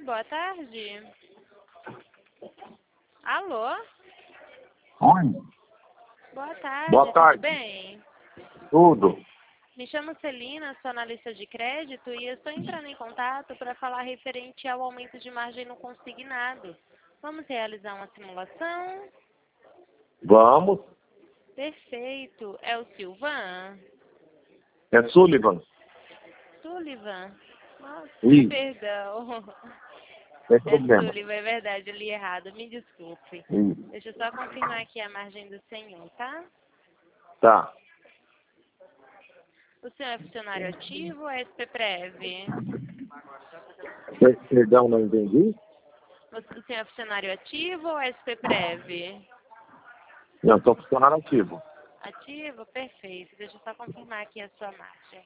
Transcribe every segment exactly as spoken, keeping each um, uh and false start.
boa tarde. Alô? Oi. Boa tarde, Boa tarde. tudo bem? Tudo. Me chamo Celina, sou analista de crédito e eu estou entrando em contato para falar referente ao aumento de margem no consignado. Vamos realizar uma simulação? Vamos. Perfeito. É o Silvan? É Sullivan. Sullivan? Nossa, Isso. perdão. Sem É problema. Sullivan, é verdade, eu li errado. Me desculpe. Isso. Deixa eu só confirmar aqui a margem do senhor, tá? Tá. O senhor é funcionário ativo ou é S P Prev? Per- Perdão, não entendi? O senhor é funcionário ativo ou é S P Prev? Não, sou funcionário ativo. Ativo? Perfeito. Deixa eu só confirmar aqui a sua margem.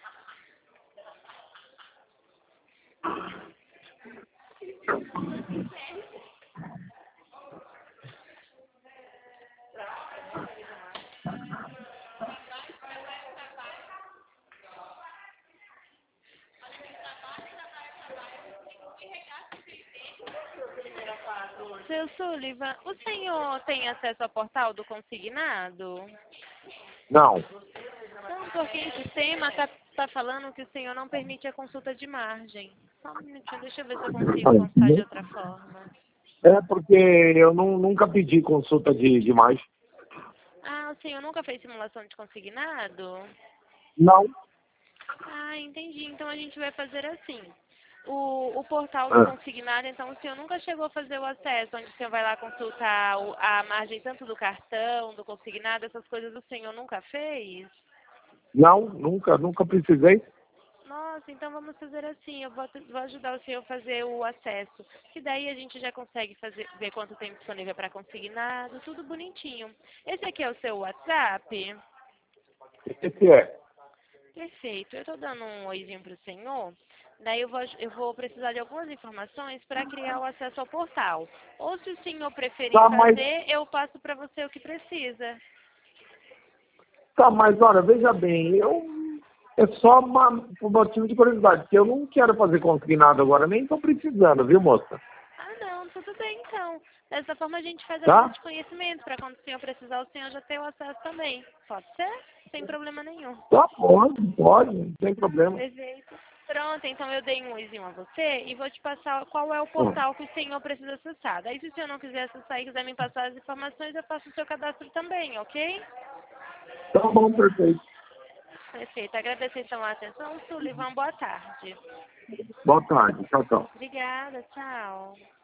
Seu Sullivan, o senhor tem acesso ao portal do consignado? Não. Não, porque em sistema está tá falando que o senhor não permite a consulta de margem. Só um minutinho, deixa eu ver se eu consigo consultar de outra forma. É porque eu não, nunca pedi consulta de, de mais. Ah, o senhor nunca fez simulação de consignado? Não. Ah, entendi. Então a gente vai fazer assim. O, o portal do Ah, consignado, então o senhor nunca chegou a fazer o acesso, onde o senhor vai lá consultar o- a margem tanto do cartão, do consignado, essas coisas o senhor nunca fez? não, nunca, nunca precisei. Nossa, então vamos fazer assim, eu vou, vou ajudar o senhor a fazer o acesso, que daí a gente já consegue fazer, ver quanto tem disponível para consignado, tudo bonitinho. Esse aqui é o seu WhatsApp? Esse é. Perfeito, eu estou dando um oizinho para o senhor, daí eu vou, eu vou precisar de algumas informações para criar o acesso ao portal. Ou se o senhor preferir Tá, mas, fazer, eu passo para você o que precisa. tá, mas olha, veja bem, eu é só uma, por motivo de curiosidade, porque eu não quero fazer consignado agora, nem estou precisando, viu, moça? Ah, não, tudo bem então. Dessa forma a gente faz a lista Tá? de conhecimento, para quando o senhor precisar, o senhor já ter o acesso também. Pode ser? Sem problema nenhum. Tá, pode, pode, não tem problema. Perfeito. Pronto, então eu dei um oizinho a você e vou te passar qual é o Hum. portal que o senhor precisa acessar. Daí se o senhor não quiser acessar e quiser me passar as informações, eu faço o seu cadastro também, ok? Tá bom, perfeito. Perfeito. Agradeço então a atenção. Sullivan, boa tarde. Boa tarde, tchau, tchau. Obrigada, tchau.